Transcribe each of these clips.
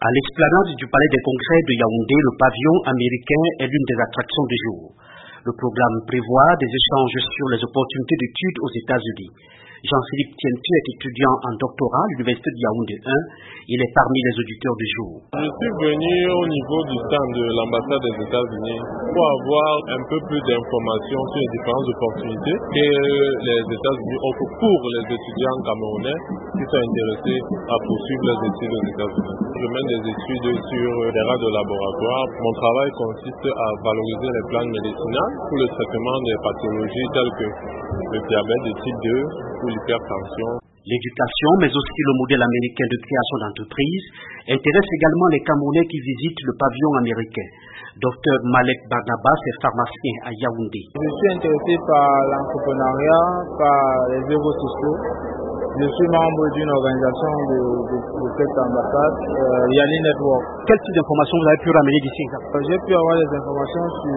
À l'esplanade du Palais des Congrès de Yaoundé, le pavillon américain est l'une des attractions du jour. Le programme prévoit des échanges sur les opportunités d'études aux États-Unis. Jean-Philippe Tientu est étudiant en doctorat à l'Université de Yaoundé 1. Il est parmi les auditeurs du jour. Je suis venu au niveau du stand de l'ambassade des États-Unis pour avoir un peu plus d'informations sur les différentes opportunités que les États-Unis offrent pour les étudiants camerounais qui sont intéressés à poursuivre leurs études aux États-Unis. Je mène des études sur les rats de laboratoire. Mon travail consiste à valoriser les plantes médicinales pour le traitement des pathologies telles que le diabète de type 2 ou l'hypertension. L'éducation, mais aussi le modèle américain de création d'entreprise, intéresse également les Camerounais qui visitent le pavillon américain. Dr Malek Barnabas est pharmacien à Yaoundé. Je suis intéressé par l'entrepreneuriat, par les œuvres sociaux. Je suis membre d'une organisation de cette ambassade, Yali Network. Quel type d'informations vous avez pu ramener d'ici? J'ai pu avoir des informations sur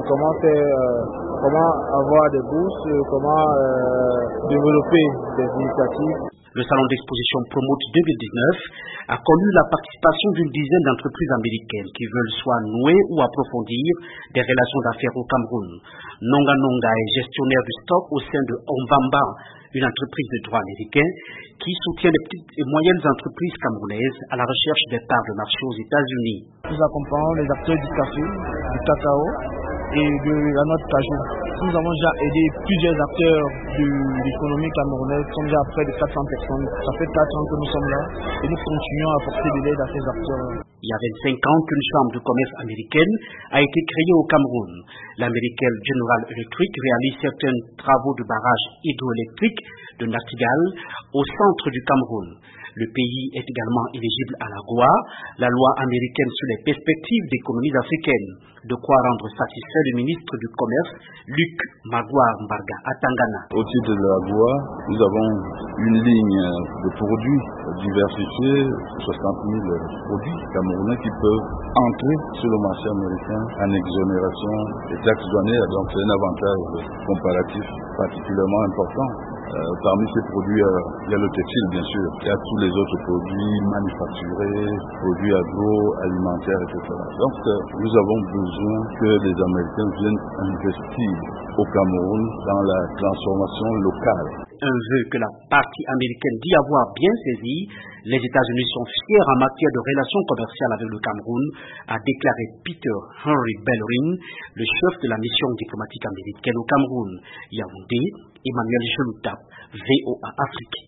comment avoir des bourses, comment développer des initiatives. Le salon d'exposition Promote 2019 a connu la participation d'une dizaine d'entreprises américaines qui veulent soit nouer ou approfondir des relations d'affaires au Cameroun. Nonga Nonga est gestionnaire du stock au sein de Ombamba, une entreprise de droit américain qui soutient les petites et moyennes entreprises camerounaises à la recherche des parts de marché aux États-Unis. Nous accompagnons les acteurs du café, du cacao et de la noix de cajou. Nous avons déjà aidé plusieurs acteurs de l'économie camerounaise, nous sommes déjà à près de 400 personnes. Ça fait 4 ans que nous sommes là et nous continuons à apporter de l'aide à ces acteurs. Il y a 25 ans qu'une chambre de commerce américaine a été créée au Cameroun. L'américaine General Electric réalise certains travaux de barrage hydroélectrique de Natigal au centre du Cameroun. Le pays est également éligible à la GOA, la loi américaine sur les perspectives d'économies africaines. De quoi rendre satisfait le ministre du Commerce, Luc Magouar Mbarga, à Tangana. Au titre de la GOA, nous avons une ligne de produits diversifiés, 60 000 produits camerounais qui peuvent entrer sur le marché américain en exonération des taxes douanières. Donc c'est un avantage comparatif particulièrement important. Parmi ces produits, il y a le textile bien sûr, il y a tous les autres produits manufacturés, produits agroalimentaires, etc. Donc nous avons besoin que les Américains viennent investir au Cameroun dans la transformation locale. Un vœu que la partie américaine dit avoir bien saisi. Les États-Unis sont fiers en matière de relations commerciales avec le Cameroun, a déclaré Peter Henry Bellerin, le chef de la mission diplomatique américaine au Cameroun. Yaoundé, Emmanuel Chelouta, VOA Afrique.